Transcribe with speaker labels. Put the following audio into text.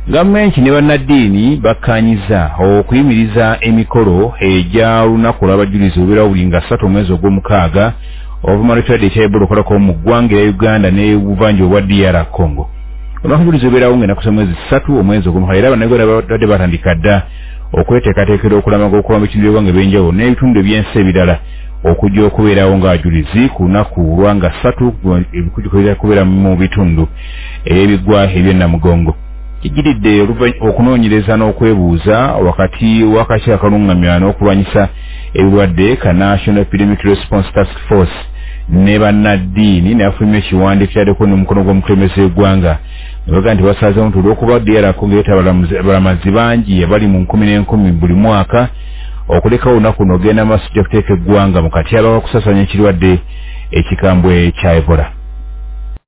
Speaker 1: Gavumenti ne bannaddiini bakkaanyiza okuyimiriza emikolo egya lunaku lw'abajulizi olubeerawo buli nga 3 omwezi ogw'omukaaga oluvannyuma lw'ekirwadde ekya Ebola okukolako mu ggwanga erya Uganda n'ebuvanjuba obwa DR Congo. Olunaku lubeerawo ng'ennaku z'omwezi 3 omwezi ogw'omukaaga era bannayuganda babadde batandika dda okweteekateekera okulamaga okulamba ebitundu by'eggwanga eby'enjawulo n'ebitundu eby'ensi ebirala okujja okubeerawo ng'abajulizi ku lunaku lwanga 3 ebikujja kubeera mu bitundu eby'ebiggwa eby'ennamugongo. Kijiridde okunoonyereza n'okwebuuza wakati w'akakiiko akalungamya n'okulwanyisa ebirwadde ka National Epidemic Response Task Force ne bannaddiini n'afulumya ekiwandiiko kyaddeko n'omukono gw'omukulembeze w'eggwanga ne baga nti basazeewo nti olw'okuba DR Congo ereeta abalamazi bangi abali mu 10,000 buli mwaka okuleka olunaku luno ogenda maaso ojja kuteeka eggwanga mu katyabawa kusasanya ekirwadde ekikambwe kya Ebola.